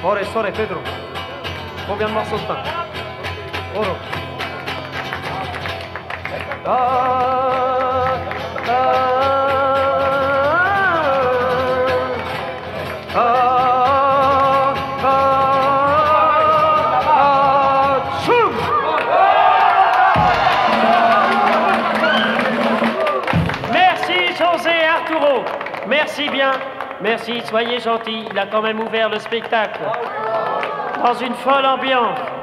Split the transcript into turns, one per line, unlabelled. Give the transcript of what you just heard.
Sore, Pedro. Combien de morceaux de pain? Oro.
Merci José Arturo. Merci bien. Merci, soyez gentils. Il a quand même ouvert le spectacle dans une folle ambiance.